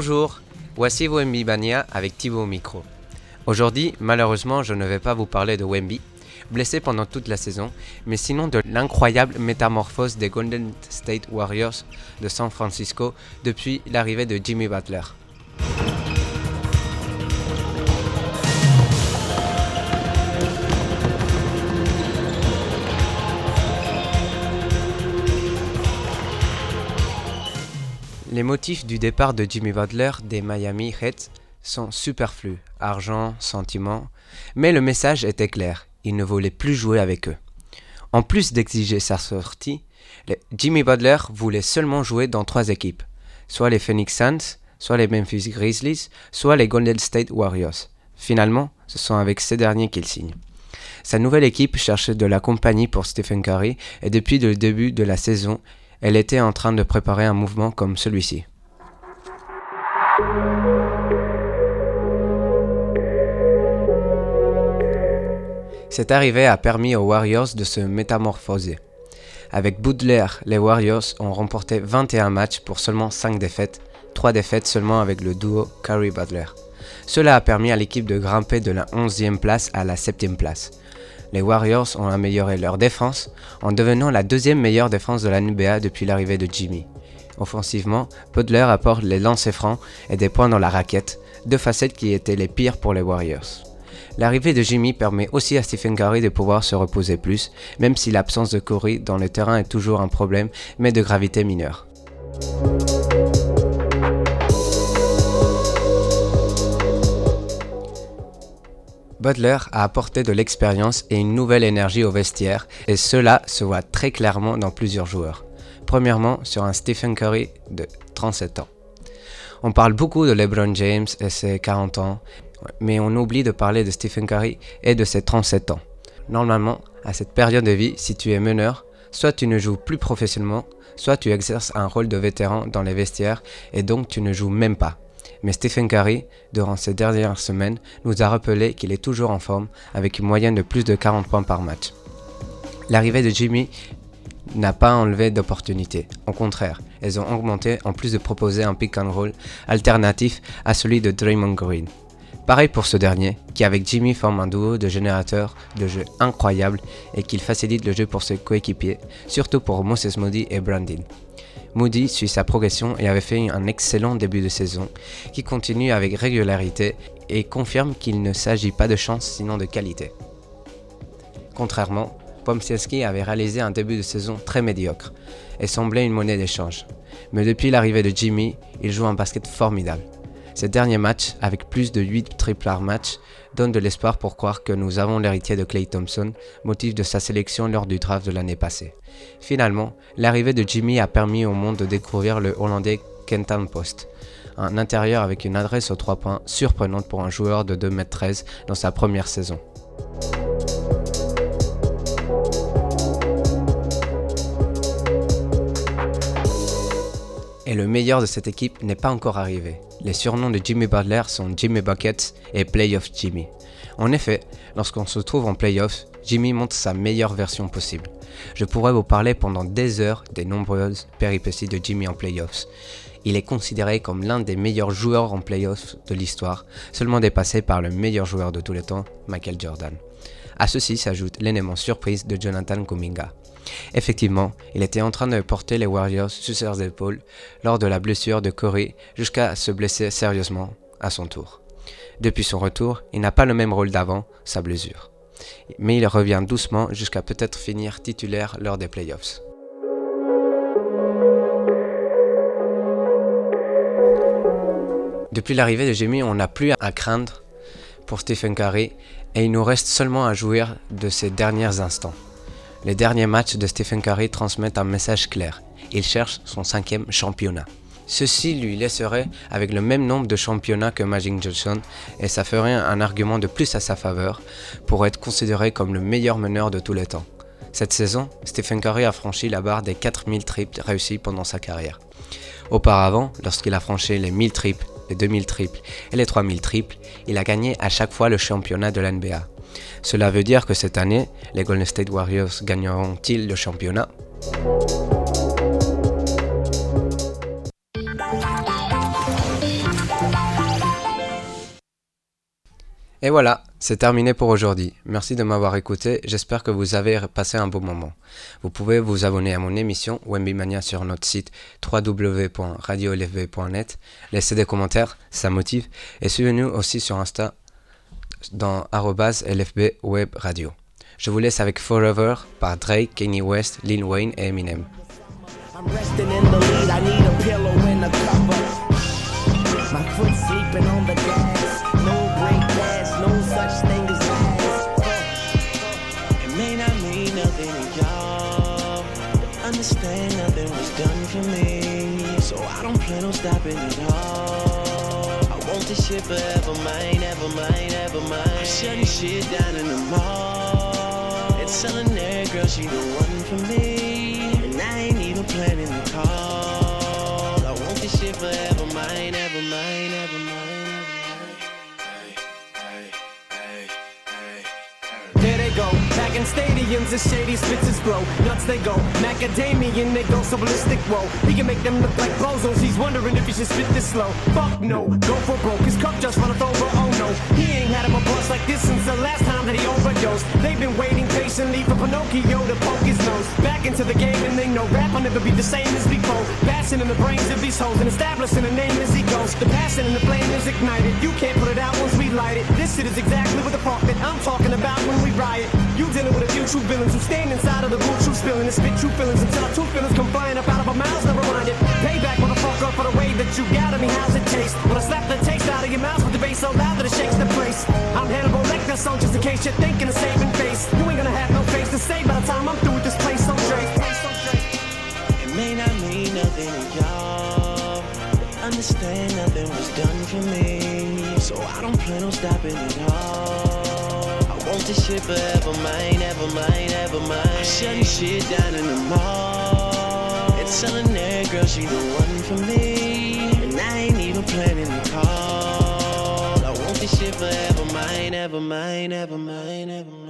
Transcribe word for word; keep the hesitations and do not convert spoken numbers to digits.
Bonjour, voici Wemby Bania avec Thibaut au micro. Aujourd'hui, malheureusement, je ne vais pas vous parler de Wemby, blessé pendant toute la saison, mais sinon de l'incroyable métamorphose des Golden State Warriors de San Francisco depuis l'arrivée de Jimmy Butler. Les motifs du départ de Jimmy Butler des Miami Heat sont superflus, argent, sentiments, mais le message était clair, il ne voulait plus jouer avec eux. En plus d'exiger sa sortie, Jimmy Butler voulait seulement jouer dans trois équipes, soit les Phoenix Suns, soit les Memphis Grizzlies, soit les Golden State Warriors. Finalement, ce sont avec ces derniers qu'il signe. Sa nouvelle équipe cherchait de la compagnie pour Stephen Curry et depuis le début de la saison, elle était en train de préparer un mouvement comme celui-ci. Cette arrivée a permis aux Warriors de se métamorphoser. Avec Butler, les Warriors ont remporté vingt et un matchs pour seulement cinq défaites, trois défaites seulement avec le duo Curry-Butler. Cela a permis à l'équipe de grimper de la onzième place à la septième place. Les Warriors ont amélioré leur défense en devenant la deuxième meilleure défense de la N B A depuis l'arrivée de Jimmy. Offensivement, Butler apporte les lancers francs et des points dans la raquette, deux facettes qui étaient les pires pour les Warriors. L'arrivée de Jimmy permet aussi à Stephen Curry de pouvoir se reposer plus, même si l'absence de Curry dans le terrain est toujours un problème, mais de gravité mineure. Butler a apporté de l'expérience et une nouvelle énergie au vestiaire, et cela se voit très clairement dans plusieurs joueurs. Premièrement, sur un Stephen Curry de trente-sept ans. On parle beaucoup de LeBron James et ses quarante ans, mais on oublie de parler de Stephen Curry et de ses trente-sept ans. Normalement, à cette période de vie, si tu es meneur, soit tu ne joues plus professionnellement, soit tu exerces un rôle de vétéran dans les vestiaires et donc tu ne joues même pas. Mais Stephen Curry, durant ces dernières semaines, nous a rappelé qu'il est toujours en forme, avec une moyenne de plus de quarante points par match. L'arrivée de Jimmy n'a pas enlevé d'opportunités. Au contraire, elles ont augmenté en plus de proposer un pick and roll alternatif à celui de Draymond Green. Pareil pour ce dernier, qui avec Jimmy forme un duo de générateurs de jeu incroyable et qui facilite le jeu pour ses coéquipiers, surtout pour Moses Moody et Brandon. Moody suit sa progression et avait fait un excellent début de saison, qui continue avec régularité et confirme qu'il ne s'agit pas de chance sinon de qualité. Contrairement, Podziemski avait réalisé un début de saison très médiocre et semblait une monnaie d'échange. Mais depuis l'arrivée de Jimmy, il joue un basket formidable. Ses derniers matchs, avec plus de huit triples par match, donnent de l'espoir pour croire que nous avons l'héritier de Klay Thompson, motif de sa sélection lors du draft de l'année passée. Finalement, l'arrivée de Jimmy a permis au monde de découvrir le Hollandais Kentan Post, un intérieur avec une adresse aux trois points surprenante pour un joueur de deux mètres treize dans sa première saison. Et le meilleur de cette équipe n'est pas encore arrivé. Les surnoms de Jimmy Butler sont Jimmy Buckets et Playoff Jimmy. En effet, lorsqu'on se trouve en playoff, Jimmy montre sa meilleure version possible. Je pourrais vous parler pendant des heures des nombreuses péripéties de Jimmy en playoffs. Il est considéré comme l'un des meilleurs joueurs en playoffs de l'histoire, seulement dépassé par le meilleur joueur de tous les temps, Michael Jordan. À ceci s'ajoute l'élément surprise de Jonathan Kuminga. Effectivement, il était en train de porter les Warriors sur ses épaules lors de la blessure de Curry jusqu'à se blesser sérieusement à son tour. Depuis son retour, il n'a pas le même rôle d'avant, sa blessure. Mais il revient doucement jusqu'à peut-être finir titulaire lors des playoffs. Depuis l'arrivée de Jimmy, on n'a plus à craindre pour Stephen Curry et il nous reste seulement à jouir de ses derniers instants. Les derniers matchs de Stephen Curry transmettent un message clair. Il cherche son cinquième championnat. Ceci lui laisserait avec le même nombre de championnats que Magic Johnson et ça ferait un argument de plus à sa faveur pour être considéré comme le meilleur meneur de tous les temps. Cette saison, Stephen Curry a franchi la barre des quatre mille triples réussis pendant sa carrière. Auparavant, lorsqu'il a franchi les mille triples, les deux mille triples et les trois mille triples, il a gagné à chaque fois le championnat de la N B A. Cela veut dire que cette année, les Golden State Warriors gagneront-ils le championnat ? Et voilà, c'est terminé pour aujourd'hui. Merci de m'avoir écouté, j'espère que vous avez passé un bon moment. Vous pouvez vous abonner à mon émission Wembimania sur notre site w w w point radio l f b point net, laissez des commentaires, ça motive, et suivez-nous aussi sur Insta dans arobase L F B Web Radio. Je vous laisse avec Forever par Drake, Kanye West, Lil Wayne et Eminem. I'm resting in the lead, I need a pillow and a cover. My foot sleeping on the gas, no break gas, no such thing as last. It may not mean nothing to y'all, but understand nothing was done for me, so I don't plan on stopping at all. I want this shit forever, mine, ever mine, ever mine. I'm shutting shit down in the mall, it's telling that girl she the one for me, and I ain't even planning to call. I want this shit forever, mine, ever mine, ever mine. There they go, back in stadiums, the shady spitzes blow. Nuts they go, macadamian, they go so ballistic, whoa. He can make them look like bozos, he's wondering if he should spit this slow. Fuck no, go for broke, his cup just runneth over, oh no. He ain't had him a bust like this since the last time that he overdosed. They've been waiting patiently for Pinocchio to poke his nose back into the game, and they know rap will never be the same as before. Passing in the brains of these hoes and establishing a name as he goes. The passion and the flame is ignited, you can't put it out once we light it. This shit is exactly what the fuck that I'm talking about when we riot. You dealing with a few true villains who stand inside of the booth, true spilling and spit true feelings until our true feelings come flying up out of our mouths, never mind it. Payback, motherfucker, for the way that you got at me, how's it taste? When I slap the taste out of your mouth with the bass so loud that it shakes the place. I'm Hannibal Lecter, so just in case you're thinking of saving face, you ain't gonna have no face to say by the time I'm through with this place, so Drake. It may not mean nothing to y'all, but understand nothing was done for me, so I don't plan on stopping at all. I want this shit forever, mine, ever mine, ever mine. I'm shutting shit down in the mall, it's telling that girl she the one for me, and I ain't even planning to call. I want this shit forever, mine, ever mine, ever mine, ever mine.